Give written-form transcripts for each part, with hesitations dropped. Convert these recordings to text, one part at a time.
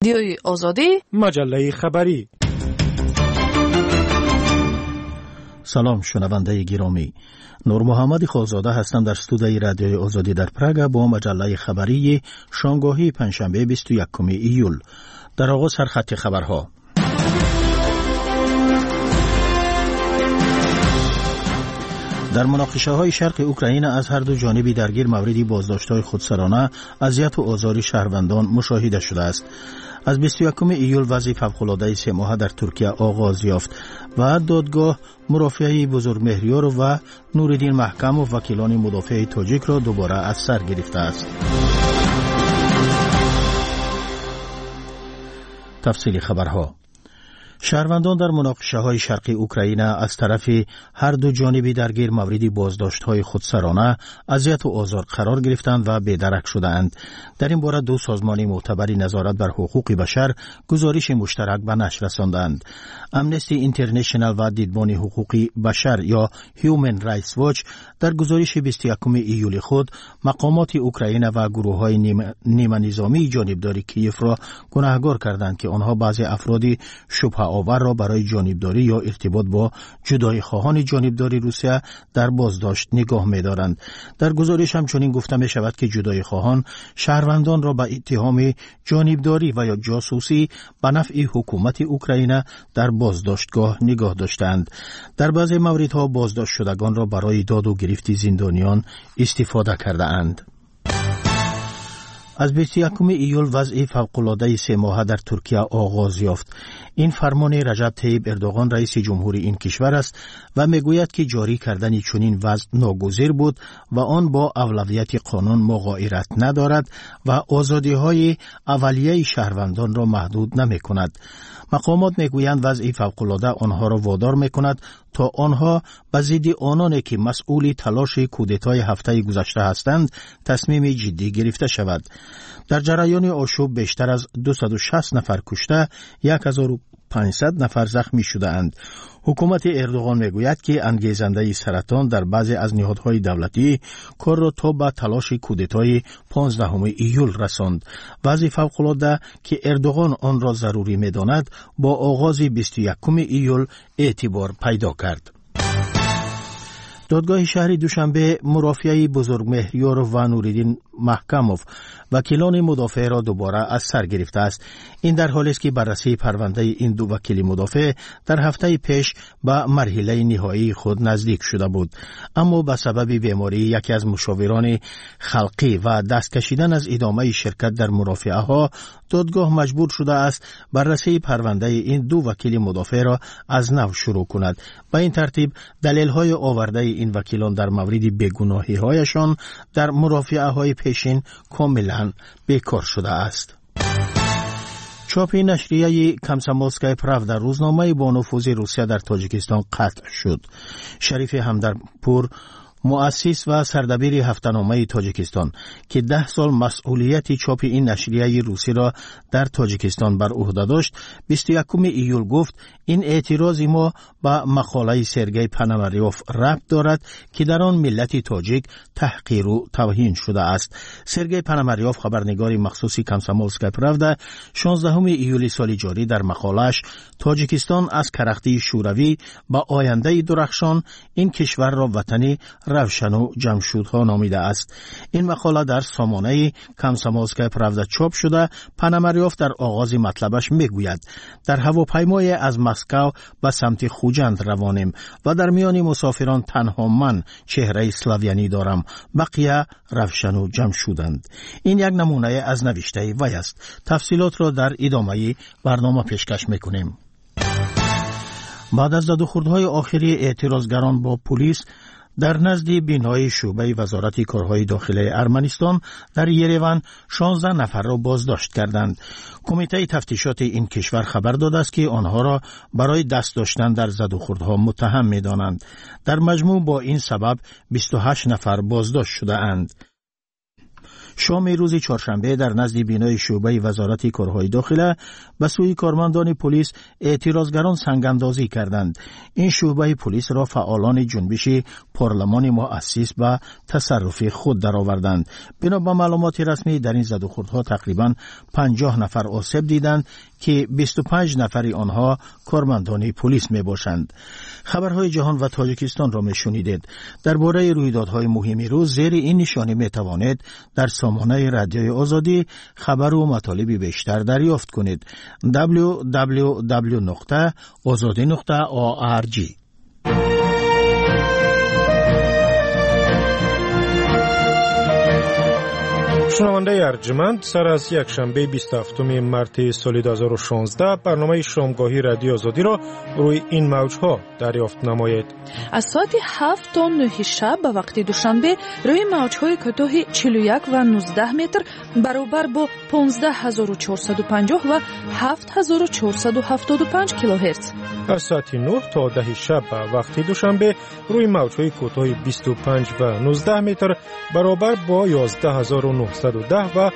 رادیوی آزادی، مجله خبری. سلام شنونده گرامی، نور محمد خالزاده هستم در استودیوی رادیوی آزادی در پراگ با مجله خبری شنبه پنجشنبه 21 ایول. در آغاز سرخط خبرها. در مناقشه‌های شرق اوکراین از هر دو جانبی درگیر موردی بازداشت‌های خودسرانه، اذیت و آزار شهروندان مشاهده شده است. از 21 ایول وضع فوق‌العاده 3 ماهه در ترکیه آغاز یافت و دادگاه مرافعه بزرگمهریار و نورالدین محکم و وکیلان مدافع تاجیک را دوباره از سر گرفته است. تفصیل خبرها. شهروندان در مناقشه‌های شرقی اوکراین از طرف هر دو جانبی درگیر موردی بازداشت‌های خودسرانه، اذیت و آزار قرار گرفتند و بی‌درک شدند. در این باره دو سازمان معتبر نظارت بر حقوق بشر گزارش مشترک به نشر رساندند. امنستی اینترنشنال و دیدبان حقوق بشر یا هیومن رایتس واچ در گزارش 21 ایول خود مقامات اوکراین و گروه‌های نیمه نظامی جانبداری کیف را گناهکار کردند که آنها بعضی افراد شبهه آور را برای جانبداری یا ارتباط با جدای خواهان جانبداری روسیه در بازداشت نگاه می‌دارند. در گزارش همچنین گفته می شود که جدای خواهان شهروندان را به اتهام جانبداری و یا جاسوسی به نفع حکومت اوکراین در بازداشتگاه نگاه داشتند. در بعضی موردها بازداشت شدگان را برای داد و گرفت زندانیان استفاده کرده اند. از 21 ایول وضع فوق‌العاده 3 ماهه در ترکیه آغاز یافت. این فرمان رجب طیب اردوغان رئیس جمهور این کشور است و میگوید که جاری کردن چنین وضع ناگزیر بود و آن با اولویت قانون مغایرت ندارد و آزادی‌های اولیه شهروندان را محدود نمی‌کند. مقامات میگویند وضع فوق‌العاده آنها را وادار می‌کند تا آنها به ضد آنانی که مسئول تلاش کودتای هفته گذشته هستند تصمیم جدی گرفته شود. در جریان آشوب بیشتر از 260 نفر کشته، 1500 نفر زخمی شده اند. حکومت اردوغان میگوید که انگیزنده سرطان در بعضی از نهادهای دولتی کار را تا به تلاش کودتای 15 ایول رساند. وضع فوق‌العاده که اردوغان آن را ضروری می‌داند با آغاز 21 ایول اعتبار پیدا کرد. دادگاه شهر دوشنبه مرافعه بزرگمهریار و نورالدین محکموف وکیلان مدافع را دوباره از سر گرفته است. این در حالی است که بررسی پرونده این دو وکیل مدافع در هفته پیش به مرحله نهایی خود نزدیک شده بود، اما به سبب بیماری یکی از مشاوران خلقی و دست کشیدن از ادامه شرکت در مرافعه ها، دادگاه مجبور شده است بررسی پرونده این دو وکیل مدافع را از نو شروع کند. به این ترتیب دلیل های آورده این وکیلان در مورد بیگناهی هایشان در مرافعه های پیشین کاملا بیکار شده است. چاپ نشریه کامسomolskaya pravda روزنامه با نفوذ روسیه در تاجیکستان قطع شد. شریف همدرپور، مؤسس و سردبیر هفته‌نامه تاجیکستان که 10 سال مسئولیت چاپ این نشریه روسی را در تاجیکستان بر عهده داشت، 21 ایول گفت این اعتراض ما به مقاله سرگئی پاناماریوف ربط دارد که در آن ملت تاجیک تحقیر و توهین شده است. سرگئی پاناماریوف، خبرنگار مخصوص کامسomolskaya pravda، 16 ایول سال جاری در مقاله‌اش تاجیکستان از کرختی شوروی به آینده درخشان این کشور را وطنی روشن و جمشودها نامیده است. این مقاله در سامانه کامسomolskaya pravda چاپ شده. پاناماریوف در آغاز مطلبش میگوید در هواپیمای از مسکو به سمت خوجند روانیم و در میان مسافران تنها من چهره اسلاویانی دارم، بقیه روشن و جمشودند. این یک نمونه از نوشته وی است. تفصیلات را در ادامه برنامه پیشکش میکنیم. بعد از زدوخوردهای آخری اعتراضگران با پلیس در نزد بینای شعبه وزارت کارهای داخلی ارمنستان در یریون 16 نفر را بازداشت کردند. کمیته تفتیشات این کشور خبر داده است که آنها را برای دست داشتن در زدوخوردها متهم می‌دانند. در مجموع با این سبب 28 نفر بازداشت شده اند. شام روز چهارشنبه در نزد بینای شعبه وزارت کارهای داخله به سوی کارمندان پلیس اعتراضگران سنگ‌اندازی کردند. این شعبه پلیس را فعالان جنبش پارلمان مؤسس به تصرف خود درآوردند. بنا به معلومات رسمی در این زدوخوردها تقریباً 50 نفر آسیب دیدند که 25 نفر آنها کارمندان پلیس می باشند. خبرهای جهان و تاجیکستان را می شنیدید. درباره رویدادهای مهم روز زیر این نشانی می توانید در سامانه رادیوی آزادی خبر و مطالب بیشتر دریافت کنید. www.azadi.org. شنونده ارجمند، سر از یک شنبه 27 مارس سال 2016 برنامه شامگاهی رادیو آزادی را روی این موجها دریافت نمایید. از ساعت 7 تا 9 شب به وقت دوشنبه روی موجهای کوتاه 41 و 19 متر برابر با 15450 و 7475 کیلوهرتز. از ساعت 9 تا 10 شب به وقت دوشنبه روی موجهای کوتاه 25 و 19 متر برابر با 11910 و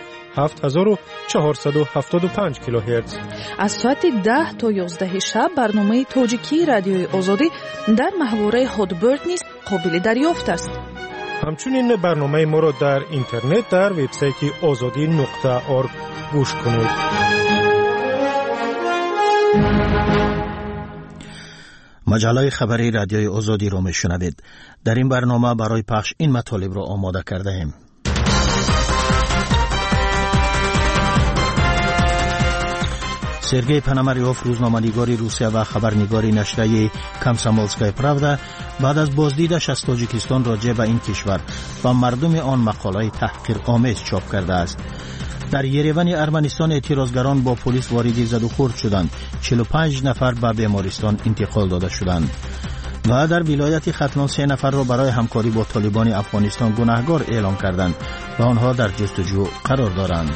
7475 کیلوهرتز. از ساعت 10 تا 11 شب برنامه تاجیکی رادیوی آزادی در محوره هادبرد نیز قابل دریافت است. همچنین برنامه ما را در اینترنت در وبسایت azadi.org گوش کنید. مجله خبری رادیوی آزادی را میشنوید. در این برنامه برای پخش این مطالب را آماده کرده ایم. سرگئی پاناماریوف، روزنامه‌نگار روسیه و خبرنگار نشریه کامسomolskaya pravda بعد از بازدیدش از تاجیکستان راجع به این کشور و مردم آن مقاله تحقیرآمیز چاپ کرده است. در یریون ارمنستان اعتراضگران با پلیس وارد زد و خورد شدند. 45 نفر به بیمارستان انتقال داده شدند. و در ولایت ختلان 3 نفر را برای همکاری با طالبان افغانستان گناهکار اعلام کردند و آنها در جستجو قرار دارند.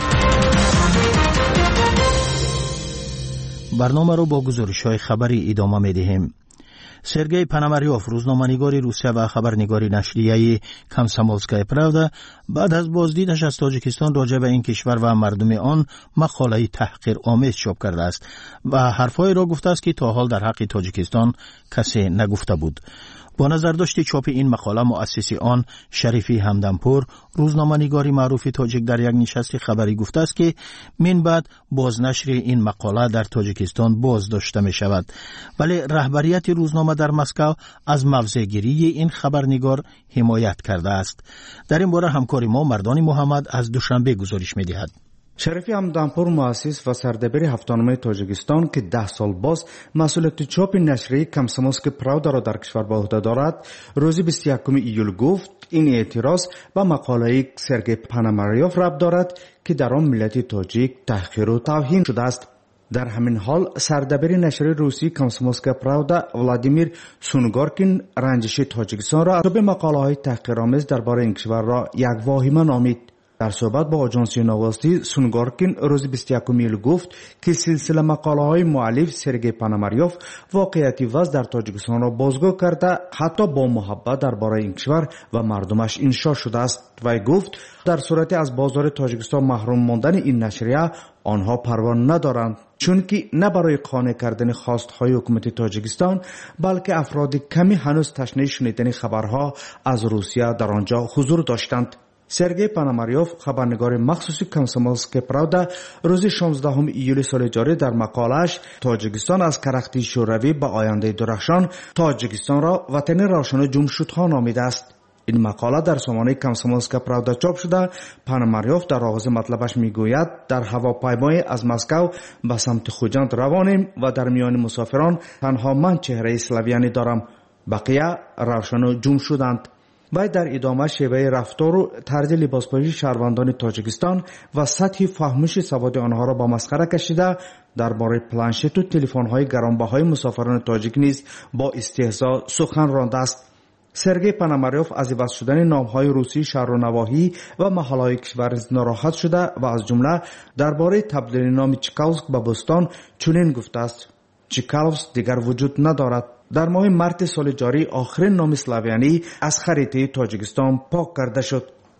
برنامه رو با گزارش‌های خبری ادامه می‌دهیم. سرگئی پاناماریوف، روزنامه‌نگار روسیه و خبرنگار نشریه کامسomolskaya pravda بعد از بازدیدش از تاجیکستان راجع به این کشور و مردم آن مقاله تحقیرآمیز چاپ کرده است و حرفایی را گفته است که تا حال در حق تاجیکستان کسی نگفته بود. با نظرداشت چاپ این مقاله مؤسس آن شریفی همدانپور، روزنامه‌نگاری معروف تاجیک، در یک نشست خبری گفته است که من بعد بازنشر این مقاله در تاجیکستان باز داشته می شود، ولی رهبریت روزنامه در مسکو از موضع‌گیری این خبرنگار حمایت کرده است. در این باره همکار ما مردان محمد از دوشنبه گزارش می دهد. شریفی همدانپور، مؤسس و سردبیر هفته‌نامه تاجیکستان که 10 سال باز مسئولیت چاپ نشریه کامسomolskaya pravda را در کشور به عهده دارد، روز 21 ایول گفت این اعتراض به مقاله سرگئی پاناماریوف ربط دارد که در آن ملت تاجیک تحقیر و توهین شده است. در همین حال سردبیر نشریه روسی کامسomolskaya pravda ولادیمیر سونگارکین رنجش تاجیکستان را به مقاله‌های تحقیرآمیز درباره این کشور را یک واهمه نامید. در صحبت با آژانسی نواستی سونگارکین روز 21 ایول گفت که سلسله مقاله‌های مؤلف سرگئی پاناماریوف واقعیتی وضع در تاجیکستان را بازگو کرده، حتی با محبت درباره این کشور و مردمش انشا شده است. وی گفت در صورتی از بازار تاجیکستان محروم ماندن این نشریه آنها پروا ندارند، چون که نه برای قانع کردن خواستهای حکومت تاجیکستان بلکه افراد کمی هنوز تشنه شنیدن خبرها از روسیه در آنجا حضور داشتند. سرگئی پاناماریوف، خبرنگار مخصوصی کامسomolskaya pravda، روز 16 ایول سال جاری در مقاله‌اش تاجیکستان از کرختی شوروی به آینده درخشان تاجیکستان را وطن روشن و جمشیدها نامیده است. این مقاله در سامانه کامسomolskaya pravda چاپ شده. پاناماریوف در آغاز مطلبش میگوید در هواپیمای از مسکو به سمت خوجند روانیم و در میان مسافران تنها من چهره اسلاویانی دارم، بقیه روشن و جمع شدند. و در ادامه شیوه رفتار و طرز لباسپوشی شهروندان تاجیکستان و سطح فهمش سواد آنها را با مسخره کشیده درباره پلنشت و تلفن‌های گرانبهای مسافران تاجیک نیز با استهزا سخن رانده است. سرگئی پاناماریوف از عوض شدن نام‌های روسی شهر و نواحی و محل‌های کشور ناراحت شده و از جمله درباره تبدیل نام چکالسک به بوستان چنین گفته است: چکالسک دیگر وجود ندارد. در ماه مارس سال جاری آخرین نام اسلاویانی از خریطه تاجیکستان پاک کرده شد.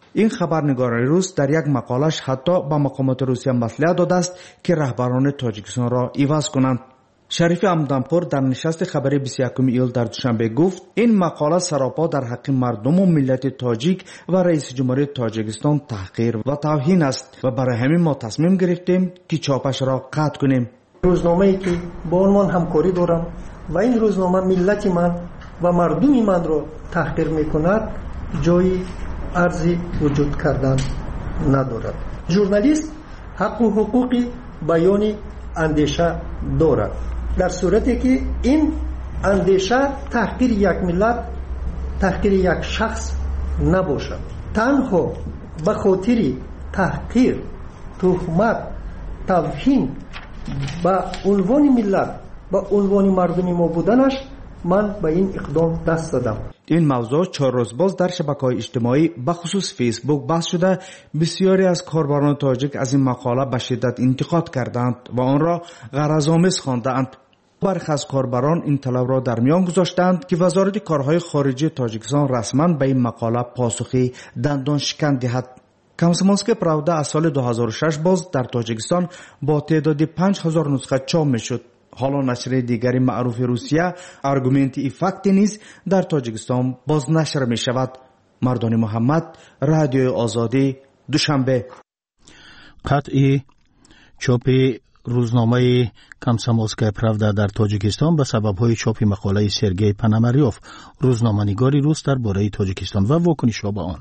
این خبرنگار روس در یک مقالش حتی به مقامات روسیه مصلحت داده است که رهبران تاجیکستان را عوض کنند. شریف امدانپور در نشست خبری 21 ایول در دوشنبه گفت این مقاله سراپا در حق مردم و ملت تاجیک و رئیس جمهوری تاجیکستان تحقیر و توهین است و برای همین ما تصمیم گرفتیم که چاپش را قطع کنیم. روزنامه‌ای که با عنوان همکاری دارم و این روزنامه ملت من و مردم من را تحقیر میکند جای ارزی وجود کردن ندارد. ژورنالیست حق و حقوق بیان اندیشه دارد، در صورتی که این اندیشه تحقیر یک ملت، تحقیر یک شخص نباشد. تنها به خاطر تحقیر، تهمت، توهین به عنوان ملت، به عنوان مردم ما بودنش من به این اقدام دست دادم. این موضوع 4 روز باز در شبکه‌های اجتماعی به خصوص فیسبوک بحث شده. بسیاری از کاربران تاجیک از این مقاله به شدت انتقاد کردند و آن را غرض‌آمیز خواندند. برخی از کاربران این طلب را در میان گذاشتند که وزارت کارهای خارجه تاجیکستان رسما به این مقاله پاسخی دندان شکن دهد. کامسومولسکه پراودا از سال 2006 باز در تاجیکستان با تعداد 5000 نسخه چاپ میشد. حالا نشر دیگری معروف روسیه آرگومنت ایفکت نیز در تاجیکستان باز نشر می شود. مردان محمد، رادیو آزادی، دوشنبه. قطعی چاپ روزنامه کامسومولسکه پراودا در تاجیکستان به سبب‌های چاپ مقاله سرگئی پاناماریوف، روزنامه‌نگاری روس درباره تاجیکستان و واکنش‌ها به آن.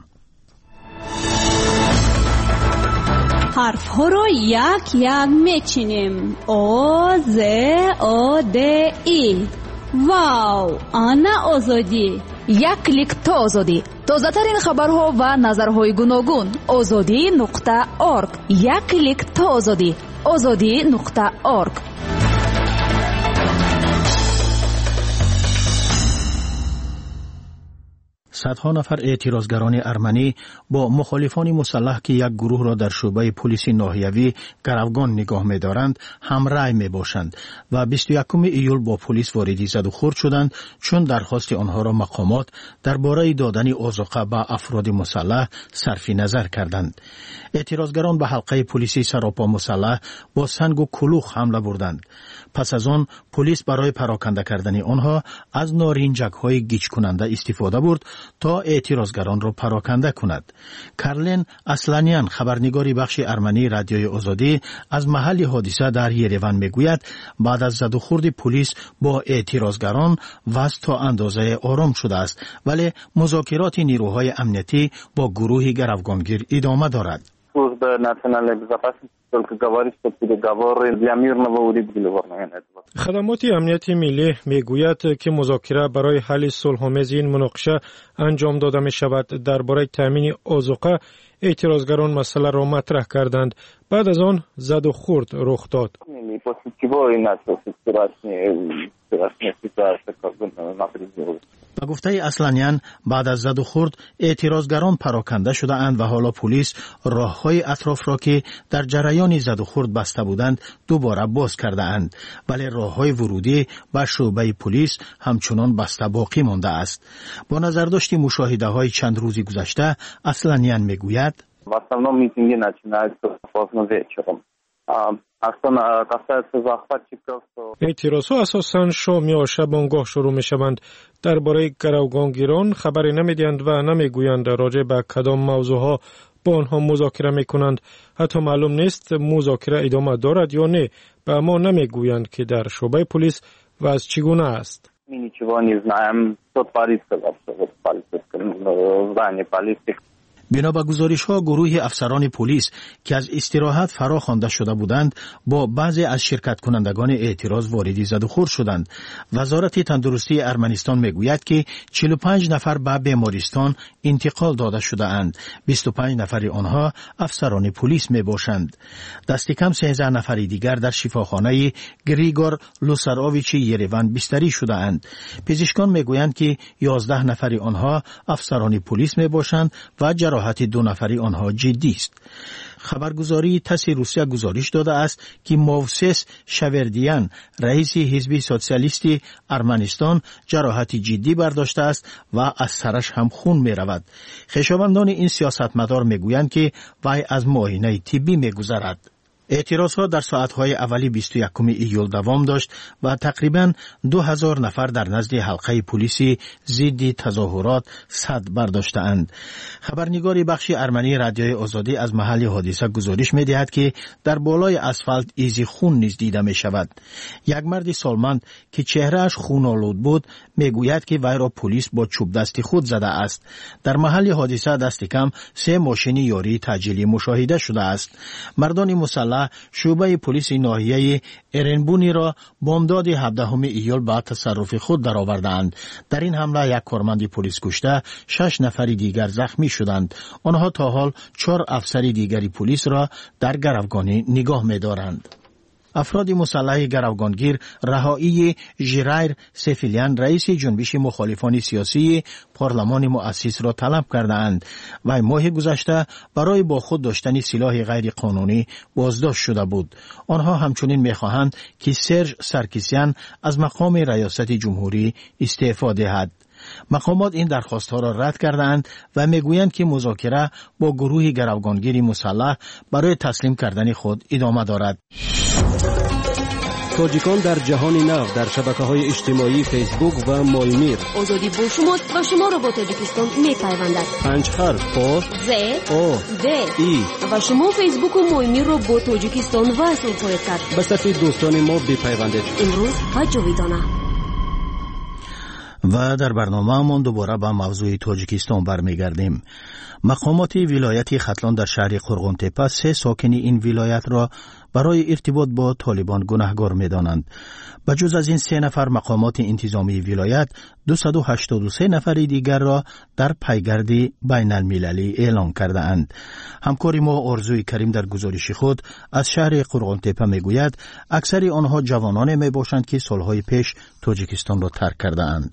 حرف‌ها را یک یک میچینیم. او ز او د ای. واو، آنا آزادی. یک کلیک تا آزادی. تازه‌ترین خبرها و نظرهای گوناگون. azadi.org. یک کلیک تا آزادی. azadi.org. صدها نفر اعتراضگران ارمنی با مخالفان مسلح که یک گروه را در شعبه پلیس ناحیوی گروگان نگاه می‌دارند همراه می‌باشند و 21 ایول با پلیس واردی زد و خورد شدند چون درخواست آنها را مقامات درباره دادن آذوقه به افراد مسلح صرف نظر کردند. اعتراضگران به حلقه پلیسی سراپا مسلح با سنگ و کلوخ حمله بردند. پس از آن پلیس برای پراکنده کردن آنها از نارنجک‌های گیج کننده استفاده برد تا اعتراضگران را پراکنده کند. کارلین اسلانیان، خبرنگاری بخش ارمنی رادیوی آزادی، از محل حادثه در یریون میگوید بعد از زد و خورد پلیس با اعتراضگران وضع تا اندازه آرام شده است، ولی مذاکرات نیروهای امنیتی با گروه گروگانگیر ادامه دارد. خدمات امنیتی ملی میگوید که مذاکره برای حل صلح‌آمیز این مناقشه انجام داده می شود. درباره تامین آذوقه اعتراضگران مسئله را مطرح کردند. بعد از آن زد و خورد رخ داد. به گفته اسلانیان بعد از زد و خورد اعتراضگران پراکنده شده اند و حالا پلیس راههای اطراف را که در جریان زد و خورد بسته بودند دوباره باز کرده اند، ولی راههای ورودی به شعبه پلیس همچنان بسته باقی مانده است. با نظرداشت مشاهده های چند روزی گذشته اسلانیان میگوید اعتراضها اساساً شام یا شبانگاه شروع می شوند. درباره گروگانگیران خبری نمیدهند و نمیگویند راجع به کدام موضوعها با آنها مذاکره می کنند. حتی معلوم نیست مذاکره ادامه دارد یا نه. به ما نمیگویند که در شعبه پلیس وضع چگونه است. بنا به گزارش‌ها گروه افسران پلیس که از استراحت فرا خوانده شده بودند با بعضی از شرکت کنندگان اعتراض واردی زد و خورد شدند. وزارت تندرستی ارمنستان میگوید که 45 نفر به بیمارستان انتقال داده شده اند. 25 نفر آنها افسران پلیس میباشند. دست کم 13 نفر دیگر در شفاخانه گریگور لوساروویچ یریون بستری شده اند. پزشکان میگویند که 11 نفر آنها افسران پلیس میباشند و جراحت 2 نفری آنها جدی است. خبرگزاری تاس روسیه گزارش داده است که موسس شوردیان رئیس حزب سوسیالیستی ارمنستان جراحت جدی برداشته است و از سرش هم خون می رود. خویشاوندان این سیاستمدار می گویند که وی از معاینه طبی می گذرد. اعتراضها در ساعتهای اولی 21 ایول دوام داشت و تقریباً 2000 نفر در نزد حلقه پلیسی ضد تظاهرات صد برداشته‌اند. خبرنگار بخش ارمنی رادیوی آزادی از محل حادثه گزارش می‌دهد که در بالای اسفالت ایزی خون نیز دیده می‌شود. یک مرد سالمند که چهرهش خون‌آلود بود میگوید که وی را پلیس با چوب دستی خود زده است. در محل حادثه دست کم 3 ماشین یاری تعجیلی مشاهده شده است. مردان مسلح شعبه پلیس ناحیه ارنبونی را بامداد 17 ایول به تصرف خود درآوردند. در این حمله یک کارمند پلیس کشته، 6 نفر دیگر زخمی شدند. آنها تا حال 4 افسر دیگری پلیس را در گروگانی نگاه می‌دارند. افراد مسلح گروگانگیر رهایی ژرایر سفیلیان رئیس جنبش مخالفان سیاسی پارلمان مؤسس را طلب کردند و ماه گذشته برای با خود داشتن سلاح غیر قانونی بازداشت شده بود. آنها همچنین می‌خواهند که سرژ سرکیسیان از مقام ریاست جمهوری استعفا دهد. مقامات این درخواستها را رد کردند و میگویند که مذاکره با گروه گروگانگیر مسلح برای تسلیم کردن خود ادامه دارد. تاجیکان در جهان نو در شبکه‌های اجتماعی فیسبوک و مایمیر. آزادی با شماست و شما را با تاجیکستان می‌پیوندد. 5 حرف پا ز او د ای و شما فیسبوک و مایمیر را با تاجیکستان وصل خواهید کرد. به صفحه دوستان ما بپیوندید. امروز و جاویدانه. و در برنامه من دوباره به موضوع تاجیکستان برمیگردیم. مقامات ولایت ختلان در شهر قرغن‌تپه 3 ساکن این ولایت را برای ارتباط با طالبان گناهکار می‌دانند. بجز از این 3 نفر مقامات انتظامی ولایت 283 نفر دیگر را در پیگرد بین المللی اعلام کرده اند. همکار ما آرزوی کریم در گزارش خود از شهر قرغن‌تپه میگوید اکثر آنها جوانان میباشند که سالهای پیش تاجیکستان را ترک کرده اند.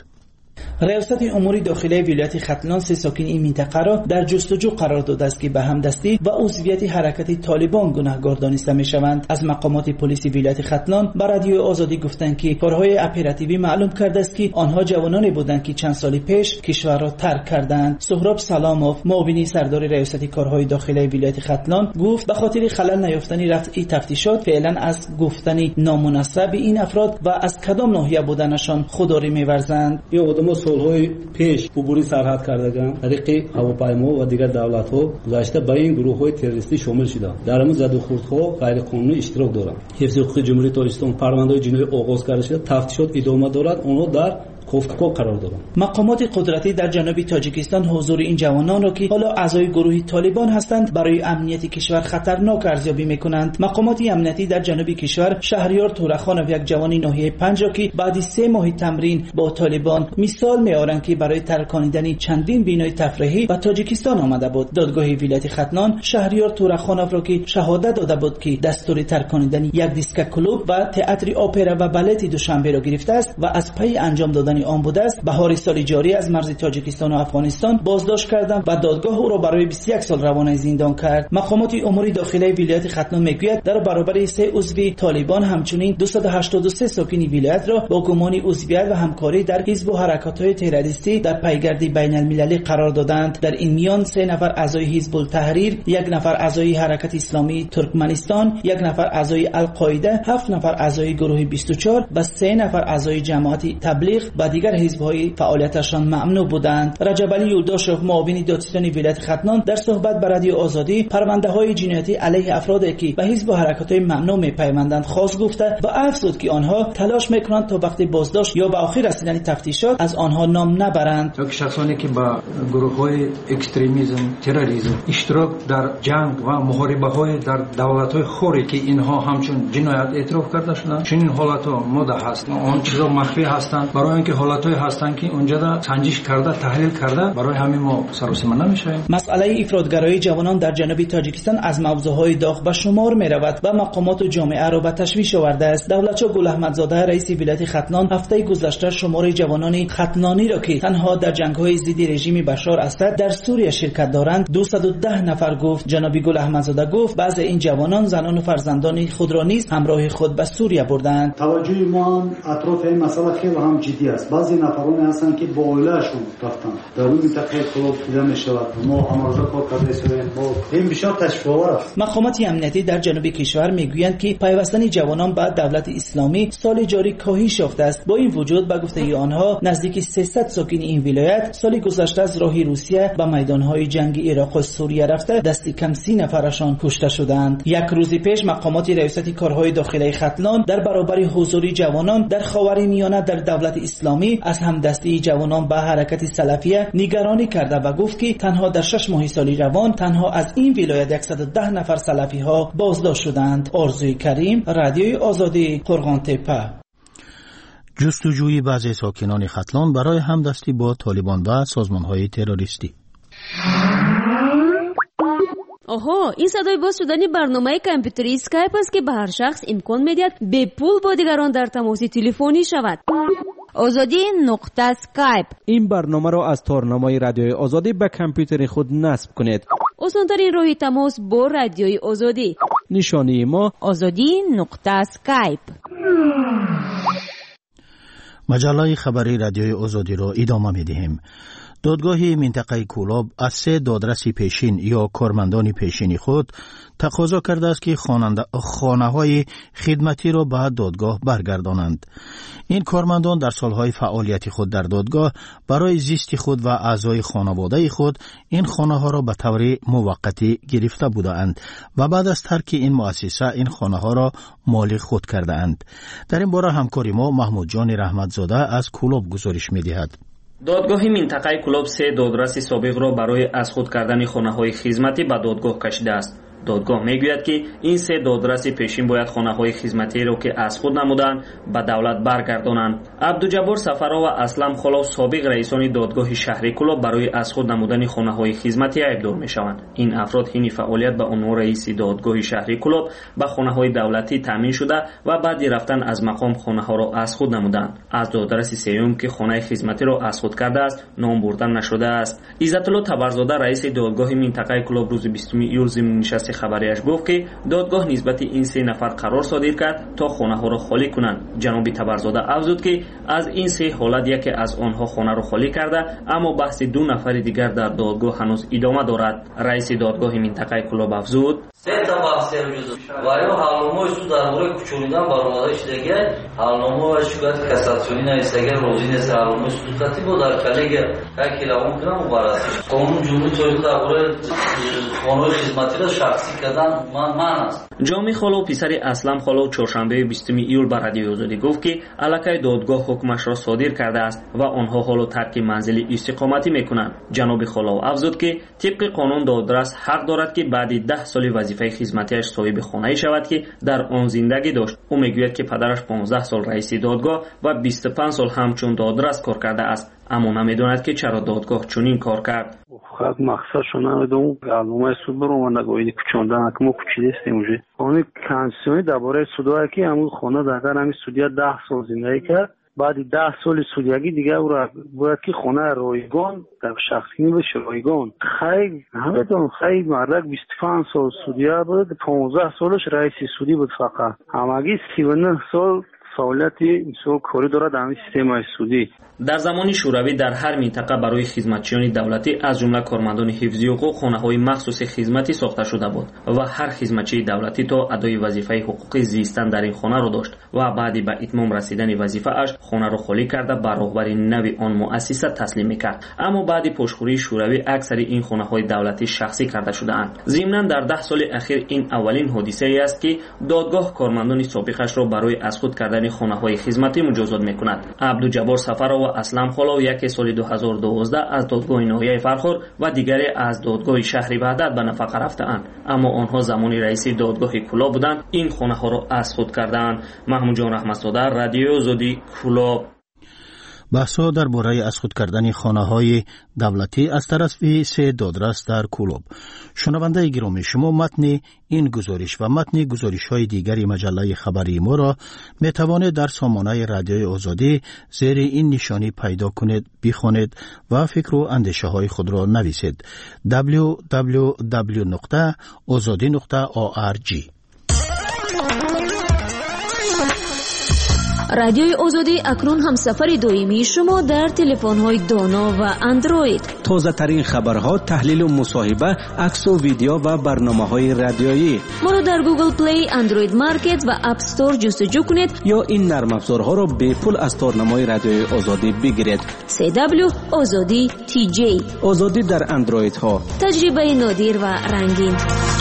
ریاست امور داخلی ولایت ختلان 3 ساکن این منطقه را در جستجو قرار داده است که به همدستی و عضویت حرکت طالبان گناهکار دانسته میشوند. از مقامات پلیس ولایت ختلان به رادیو آزادی گفتند که کارهای اپراتیوی معلوم کرده است که آنها جوانانی بودند که چند سال پیش کشور را ترک کردند. سهراب سلاموف معاون سردار ریاست کارهای داخلی ولایت ختلان گفت به خاطر خلل نیافتن رفع تفتیشات فعلا از گفتن نامناسب این افراد و از کدام ناحیه بودنشان خودداری می‌ورزند. ما سالهای پیش عبوری سرحد کردگان طریق هواپیما و دیگر دولت‌ها گذشته به این گروه‌های تروریستی شامل شدند. در این زد و خوردها غیر قانونی اشتراک دارند. حفظ حقوق جمهوری تاجیکستان پرونده‌های جنایی آغاز کرده شده، تفتیشات ادامه دارد. آنها در کوفتکو قرار دارند. مقامات قدرتی در جنوب تاجیکستان حضور این جوانان را که حالا اعضای گروه طالبان هستند برای امنیت کشور خطرناک ارزیابی می‌کنند. مقامات امنیتی در جنوب کشور شهریار تورخانov یک جوان ناحیه 5 که بعد 3 ماه تمرین با طالبان مثال می‌آورند که برای ترکاندن چندین بینای تفریحی به تاجیکستان آمده بود. دادگاه ولایت ختلان شهریار تورخانov را که شهادت داده بود که دستور ترکاندن یک دیسک کلوب و تئاتر اپرا و بالت دوشنبه را گرفته است و از پی انجام دادن آن بوده است، بهار سال جاری از مرز تاجیکستان و افغانستان بازداشت کردند و دادگاه او را برای 21 سال روانه زندان کرد. مقامات امور داخلی ولایت ختلان میگوید در برابر 3 عضو طالبان همچنین 283 ساکن ولایت را با گمان عضویت و همکاری در حزب و حرکات‌های تروریستی در پیگرد بین المللی قرار دادند. در این میان 3 نفر اعضای حزب التحریر، 1 نفر اعضای حرکت اسلامی ترکمنستان، 1 نفر اعضای القاعده، 7 نفر اعضای گروه 24 و 3 نفر اعضای جماعت تبلیغ و دیگر حزب‌های فعالیتشان ممنوع بودند. رجب علی یولداشوف معاون دادستان ولایت ختلان در صحبت با رادیو آزادی پرونده‌های جنایتی علیه افرادی که به حزب و حرکات‌های ممنوع می‌پیوندند خاص گفته و افزود که آنها تلاش می‌کنند تا وقتی بازداشت یا به آخر رسیدن تفتیشات از آنها نام نبرند. کسانی که با گروه‌های اکستریمیسم، تروریسم اشتراک در جنگ و محاربه‌های در دولت‌های خوری که اینها همچون جنایت اعتراف کرده شدند، چنین حالت‌ها مد هست. آن چیزا مخفی هستند برای اینکه حالت‌های هستن که اونجا دا سنجش کرده تحلیل کرده، برای همین ما سر و سیمه نمیشیم. مسئله افراطگرایی جوانان در جنوب تاجیکستان از موضوعهای داغ به شمار میرود و مقامات و جامعه را به تشویش آورده است. دولتشاه گل احمدزاده رئیس ولایت ختلان هفته گذشته شمار جوانان ختلانی را که تنها در جنگ‌های ضد رژیم بشار اسد در سوریه شرکت دارند 210 نفر گفت. جناب گل احمدزاده گفت بعضی این جوانان زنان و فرزندان خود را نیز همراه خود به سوریه بردند. توجه ما اطراف این مسئله خیلی هم جدی است. بعضی نفرانی هستند که با عائله‌شون رفتن در اون منطقه کلوب دیده می‌شود. ما امروز کار کرده ایم با این بسیار تشویق‌آور است. مقامات امنیتی در جنوب کشور میگویند که پیوستن جوانان به دولت اسلامی سال جاری کاهش یافته است. با این وجود به گفته آنها نزدیک 300 ساکن این ولایت سال گذشته از راه روسیه به میدان‌های جنگ عراق و سوریه رفته دست کم 30 نفرشان کشته شدند. یک روز پیش مقامات ریاست کارهای داخلی ختلان در برابر حضور جوانان در خاورمیانه در دولت اسلامی از همدستی جوانان به حرکت سلفیه نگرانی کرده و گفت که تنها در 6 ماه سالی روان تنها از این ولایت 110 نفر سلفی ها بازداشت شدند. آرزوی کریم، رادیوی آزادی، قرغان‌تپه. جستجوی بعضی ساکنان ختلان برای همدستی با طالبان و سازمان‌های تروریستی. آها، این صدای باز شدن برنامه کامپیوتری اسکایپ است که به هر شخص امکان می‌دهد به پول با دیگران در تماس تلفنی شود. آزادی نقطه اسکایپ. این برنامه را از تارنمای رادیوی آزادی به کامپیوتر خود نصب کنید. آسان‌ترین راه تماس با رادیوی آزادی. نشانی ما آزادی نقطه اسکایپ. مجله خبری رادیوی آزادی را ادامه می‌دهیم. دادگاه منطقه کولاب از 3 دادرس پیشین یا کارمندان پیشین خود تقاضا کرده است که خانه‌های خدمتی را به دادگاه برگردانند. این کارمندان در سالهای فعالیت خود در دادگاه برای زیست خود و اعضای خانواده خود این خانه‌ها را به طور موقتی گرفته بودند و بعد از ترک این مؤسسه این خانه‌ها را مالک خود کرده اند. در این باره همکاری ما محمود جان رحمتزاده از کولاب گزارش می‌دهد. دادگاه منطقه کولاب 3 دادرس سابق را برای از خود کردن خانه‌های خدمتی به دادگاه کشیده است. دادگاه میگوید که این 3 دادرس پیشین باید خانه‌های خدمتی را که از خود نمودند به دولت برگردانند. عبدالجبار سفرا و اسلم خلو سابق رئیسان دادگاه شهری کولاب برای از خود نمودن خانه‌های خدمتی ایبدار میشوند. این افراد حین فعالیت به عنوان رئیس دادگاه شهری کولاب به خانه‌های دولتی تامین شده و بعد رفتن از مقام خانه‌ها را از خود نمودند. از دادرس سوم که خانه خدمتی را از خود کرده است نام بردن نشده است. عزت الله تبرزاده رئیس دادگاه منطقه کولاب روز 20 ایول ضمن نشست خبریش گفت که دادگاه نسبت این 3 نفر قرار صادر کرد تا خانه ها را خالی کنند. جناب تبرزاده افزود که از این 3 حالت یکی از آنها خانه را خالی کرده اما بحث 2 نفر دیگر در دادگاه هنوز ادامه دارد. رئیس دادگاه منطقه کولاب افزود 3 تا بحث وجود ولی حالمو سود در مورد کوچولیدن برآمده شده حالمو شکایت کساتونی نایستگی روزی نیست حالمو سود کاتیبو در کلیگ کلاون کنم مبارک قانون جمهوری توی در مورد قانون خدمتی را شخصی کردن من است. جامی خالو پسر اسلم خالو چهارشنبه 20 ایول به رادیوی آزادی گفت که الکی دادگاه حکمش را صادر کرده است و آنها حالا ترک منزل استقامتی میکنند. جناب خالو افزود که طبق قانون دادرس حق دارد که بعد 10 سال وظیفه خدمتیش صاحب خانه شود که در آن زندگی داشت. او میگوید که پدرش 15 سال رئیس دادگاه و 25 سال همچون دادرس کار کرده است اما نمیداند که چرا دادگاه چنین کار کرد. خب مقصدش نمیدونم علومه سود برو من نگویی کوچوندن که ما کوچیدستیم اونجا اون کانسیونی درباره سودایی که همون خانه در همین سودیا 10 سال زندگی کرد بعد 10 سال سودیگی دیگه او را باید که خانه رایگان در شخصی بشه رایگان خیلی همه خیلی مردک 25 سال سودیا بود 15 سالش رئیس سودی بود فقط همگی 39 سال فعالیتی مسئول کاری دارد در سیستم سودی. در زمان شوروی در هر منطقه برای خدمتچیان دولتی از جمله کارمندان حفظی حقوق خانه‌های مخصوص خدمتی ساخته شده بود و هر خدمتچی دولتی تا ادای وظیفه حقوقی زیستن در این خانه را داشت و بعد به اتمام رسیدن وظیفه اش خانه را خالی کرده به راهبر نوی آن مؤسسه تسلیم می‌کرد. اما بعد پشتخوری شوروی اکثر این خانه‌های دولتی شخصی کرده شده‌اند. ضمناً در 10 سال اخیر این اولین حادثه‌ای است که دادگاه کارمندان سابقش را برای از خود کردن خانه‌های خدمتی مجازات می‌کند. عبدالجبار سفرا و اسلم خالو یکی سال 2012 از دادگاه ناحیه فرخار و دیگری از دادگاه شهری وحدت به نفقه رفتند اما آنها زمانی رئیس دادگاه کولاب بودند این خانه‌ها را از خود کردند. محمود جان رحمتزاده رادیوی آزادی کولاب. بحث‌ها درباره از خود کردن خانه‌های دولتی از طرف 3 دادرس در کولوب. شنونده گرامی، شما متن این گزارش و متن گزارش‌های دیگری مجله خبری ما را می‌توانید در سامانه رادیوی آزادی زیر این نشانی پیدا کنید، بخوانید و فکر و اندیشه‌های خود را نویسید. www.azadi.org. رادیوی آزادی اکنون همسفر دائمی شما در تلفن‌های دانا و اندروید. تازه ترین خبرها، تحلیل و مصاحبه، عکس و ویدیو و برنامه‌های رادیویی. ما را در گوگل پلی، اندروید مارکت و اپ استور جستجو کنید یا این نرم افزارها را به پول از تارنمای رادیوی آزادی بگیرید. CW آزادی TJ. آزادی در اندروید ها. تجربه نادر و رنگین.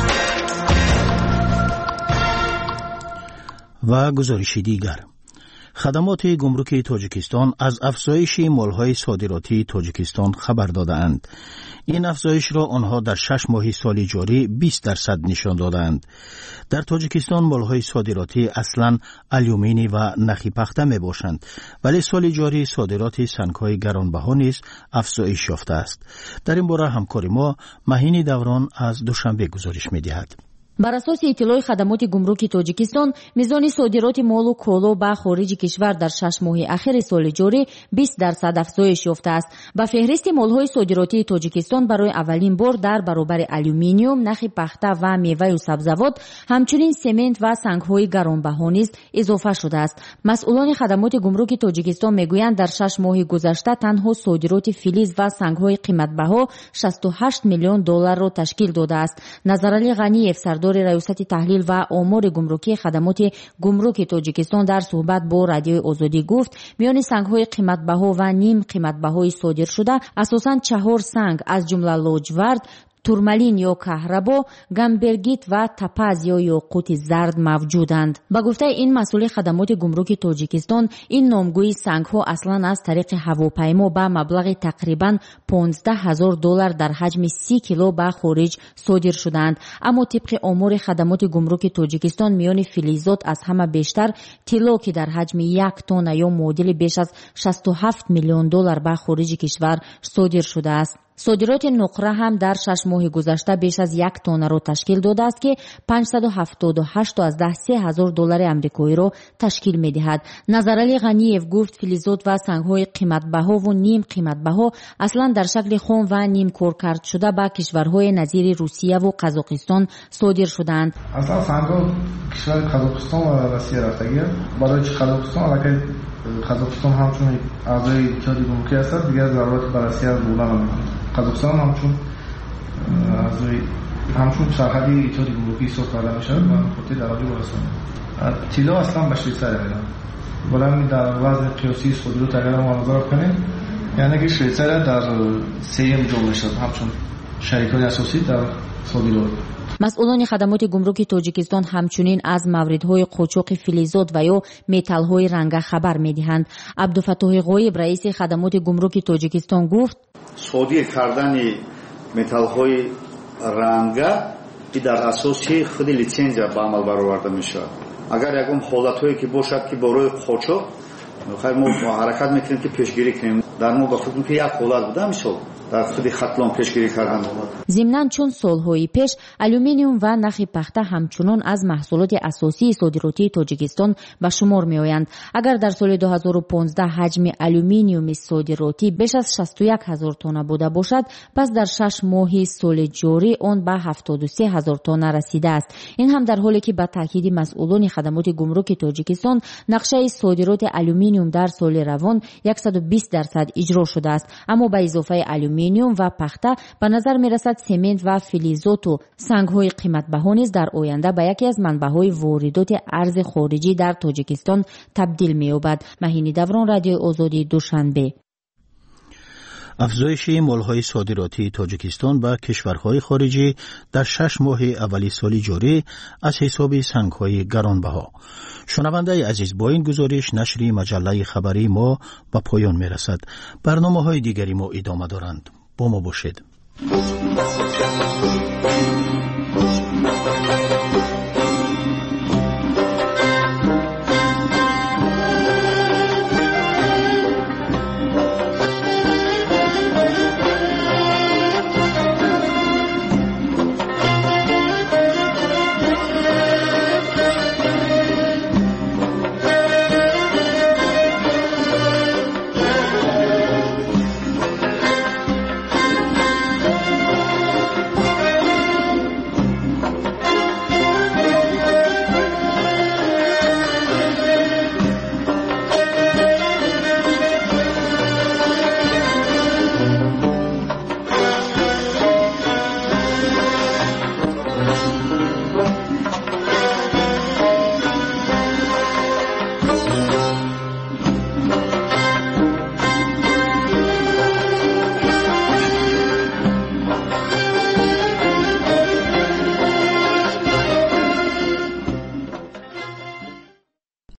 و گزارش دیگر. خدمات گمرک تاجیکستان از افزایش مالهای صادراتی تاجیکستان خبر دادند. این افزایش را آنها در 6 ماه سال جاری 20% نشان دادند. در تاجیکستان مالهای صادراتی اصلاً آلومینی و نخی پخته می باشند، ولی سال جاری صادرات سنگ‌های گرانبها نیز افزایش یافته است. در این باره همکار ما مهین دوران از دوشنبه گزارش می دهد. بر اساس اطلاع خدمات گمرک تاجیکستان، میزان صادرات مال و کالا به خارج کشور در 6 ماه اخیر سال جاری 20% افزایش یافته است. به فهرست مالهای صادراتی تاجیکستان برای اولین بار در برابر آلومینیوم، نخ پخته و میوه و سبزیجات، همچنین سمنت و سنگ‌های گرانبها نیز اضافه شده است. مسئولان خدمات گمرک تاجیکستان میگویند در 6 ماه گذشته تنها صادرات فلز و سنگ‌های قیمت‌بها 68 میلیون دلار را تشکیل داده است. نظرعلی غنی‌اف سردار ریاست تحلیل و امور گمرکی خدمات گمرک تاجیکستان در صحبت با رادیوی آزادی گفت میان سنگ‌های قیمت‌بها و نیم قیمت‌بهای صادر شده اساساً 4 سنگ از جمله لاجورد، تورمالین یا کهربا، گامبرگیت و تپاز یا یاقوت زرد موجودند. با گفته این مسئول خدمات گمرک تاجیکستان، این نامگوی سنگ‌ها اصلاً از طریق هواپیما با مبلغ تقریباً 15000 دلار در حجم 30 کیلو به خارج صادر شدند. اما طبق امور خدمات گمرک تاجیکستان میان فلزات از همه بیشتر طلا که در حجم 1 تن یا معادل بیش از 67 میلیون دلار به خارج کشور صادر شده است. صادرات نقره هم در 6 ماه گذشته بیش از 1 تن را تشکیل داده است که 578 از 3000 دلار آمریکایی را تشکیل می‌دهد. نظرعلی غنی‌اف گفت فلزات و سنگ‌های قیمت‌بها و نیم قیمت‌بها اصلاً در شکل خام و نیم کارکرد شده به کشورهای نظیر روسیه و قزاقستان صادر شدند. اصلا سنگ‌ها کشور قزاقستان و روسیه رفتگی برای قزاقستان علاقه قزاقستان همچون اعضای اتحاد گمرکی است، دیگر ضرورت بررسی از بوده نمی‌کند. قزاقستان همچون سرحدی اتحاد گمرکی حساب کرده می‌شود و خطی درجه برسانید. طلا اصلا به شویسریا می‌رود. ولی در وضع قیاسی صادرات اگر ما نظر کنیم، یعنی که شویسریا در سوم جمله شد، همچون شریکان اساسی در صادرات. مسئولان خدمات گمرک تاجیکستان همچنین از موردهای قاچاق فلزات و یا متال‌های رنگه خبر می‌دهند. عبدالفتاح غایب رئیس خدمات گمرک تاجیکستان گفت صادر کردن متال‌های رنگه در اساس خود لیسانس به عمل برآورده می‌شود. اگر یکم حالت‌هایی که باشد که برای قاچاق خیر ما حرکت می‌کنیم که پیشگیری کنیم، در ما گفتیم که یک حالت بوده مثلا در خود خطلان پیشگیری کردن. ضمناً چون سالهای پیش آلومینیوم و نخ پخته همچنان از محصولات اساسی صادراتی تاجیکستان به شمار می‌آیند. اگر در سال 2015 حجم آلومینیوم صادراتی بیش از 61000 تن بوده باشد، پس در 6 ماه سال جاری آن به 73000 تن رسیده است. این هم در حالی که به تاکید مسئولان خدمات گمرک تاجیکستان نقشه صادرات آلومینیوم در سال روان 120% اجرا شده است. اما به اضافه آلومینیوم و پخته به نظر می رسد سمنت و فلزات و سنگ‌های قیمت‌بها نیز در آینده به یکی از منبع‌های واردات ارز خارجی در تاجیکستان تبدیل می‌یابد. مهین دوران، رادیو آزادی، دوشنبه. افزایش مالهای صادراتی تاجیکستان به کشورهای خارجی در 6 ماه اولی سال جاری از حساب سنگ‌های گرانبها. شنونده عزیز، با این گزارش نشر مجله خبری ما به پایان می‌رسد. برنامه‌های دیگری ما ادامه دارند. با ما باشید.